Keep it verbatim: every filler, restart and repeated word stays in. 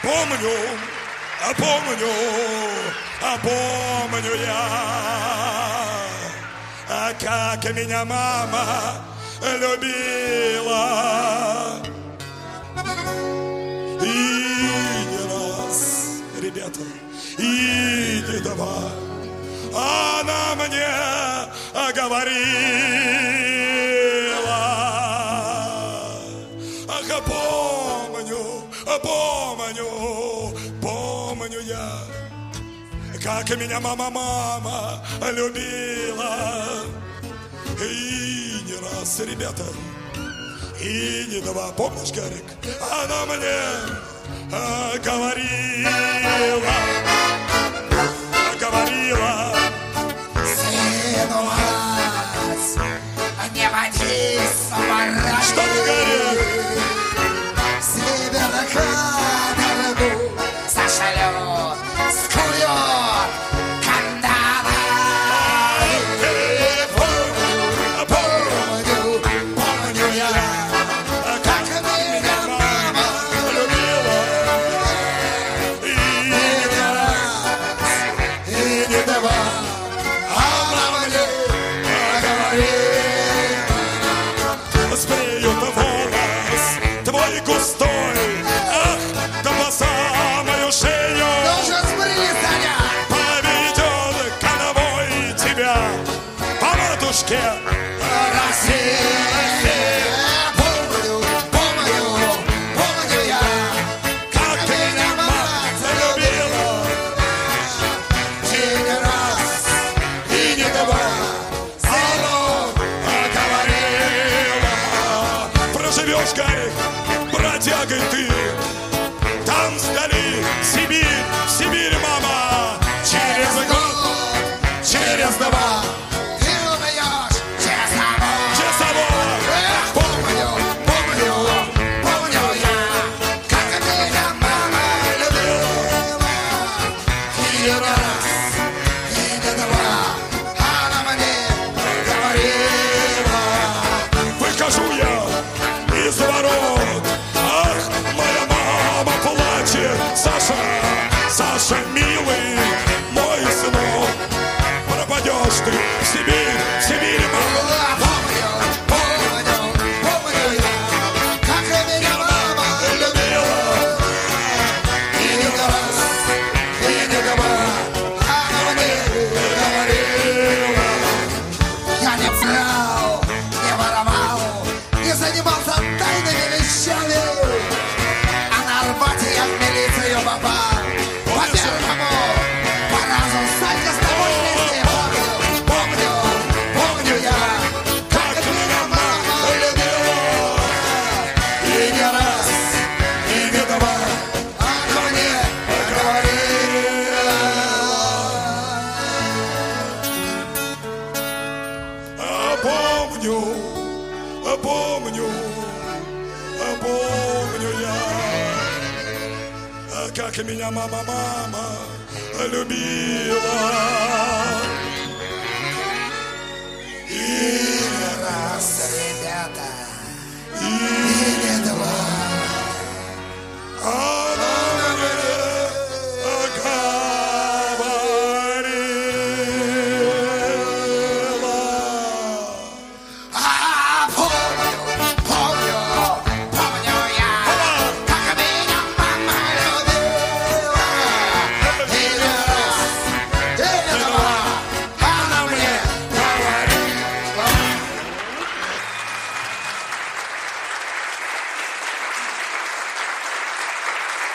помню, а помню, а помню я, а как меня мама любила. И не раз, ребята, и не два она мне говорила. Ах, а помню, а помню, помню я, как меня мама, мама любила. И не раз, ребята, и не два. Помнишь, Гарик? Она мне а, говорила, а, говорила. Сыну вас, не водись в баране. Что ты, Гарик? Себе на каторгу сошлют, скуют кандалы. Помню, помню я, как меня мама любила. И не раз, и не два она мне говорила. Сбреют волос твой густой, ах, да по самую шею. Должен сбрить, Саня. Поведет конвой тебя по матушке России. Помню, помню, помню я, Как ты меня, мать, любила. и не раз, и не два. Оно говорила. Проживешь, Гарик, бродягой ты, там вдали Сибирь, Сибирь, мама. Через год, через два Ты умрешь честного. часового. Помню, помню, помню я, как меня мама любила. И не раз, и не два она мне говорила. Выхожу я из ворот, ах, моя мама плачет. Саша, Саша, милый мой сынок, пропадешь ты в Сибирь, в Сибирь, мама. Помню, помню, помню я, как меня мама любила. И не раз, и не два она мне говорила. Я не брал, не воровал, не занимался тайными вещами. А на Арбате я в милицию попал. По первому по разу Санька с тобой вместе. Помню, помню, помню я, как меня мама любила. И не раз, и не два она мне говорила. А помню, а помню, а помню я, а как меня мама, мама любила. И не раз, ребята,